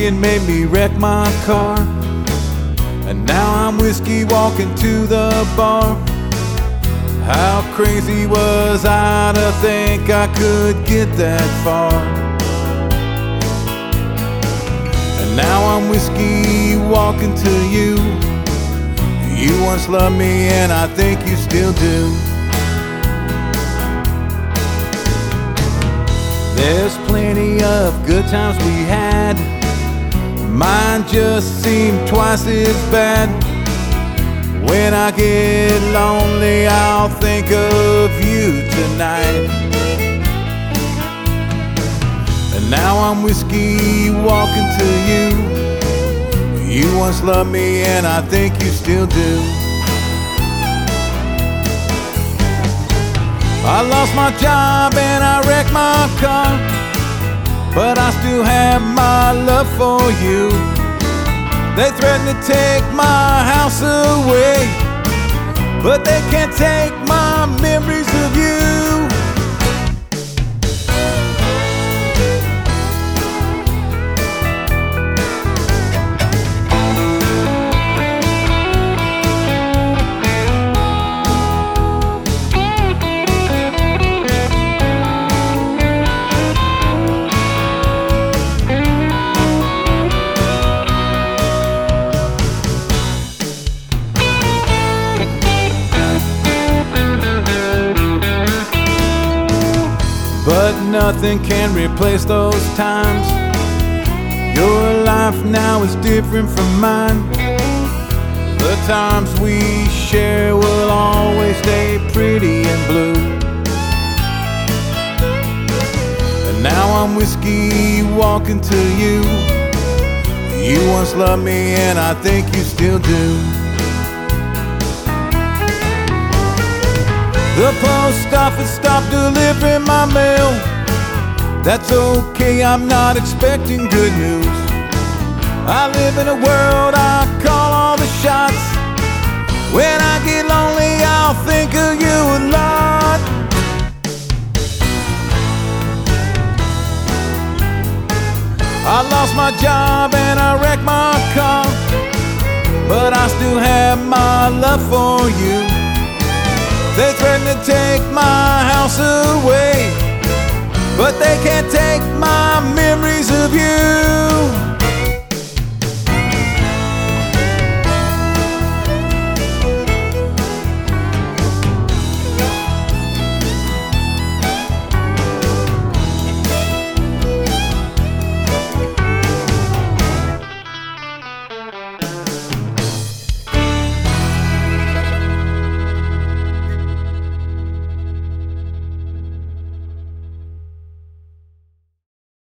and made me wreck my car. And now I'm whiskey walking to the bar. How crazy was I to think I could get that far? And now I'm whiskey walking to you. You once loved me and I think you still do. There's plenty of good times we had. Mine just seem twice as bad. When I get lonely, I'll think of you tonight. And now I'm whiskey walking to you. You once loved me and I think you still do. I lost my job and I wrecked my car, but I still have my love for you. They threaten to take my house away, but they can't take my memories of you. But nothing can replace those times. Your life now is different from mine. The times we share will always stay pretty and blue. And now I'm whiskey walking to you. You once loved me and I think you still do. The post office stopped delivering my mail. That's okay, I'm not expecting good news. I live in a world, I call all the shots. When I get lonely, I'll think of you a lot. I lost my job and I wrecked my car, but I still have my love for you. They threaten to take my house away, but they can't take my memories of you.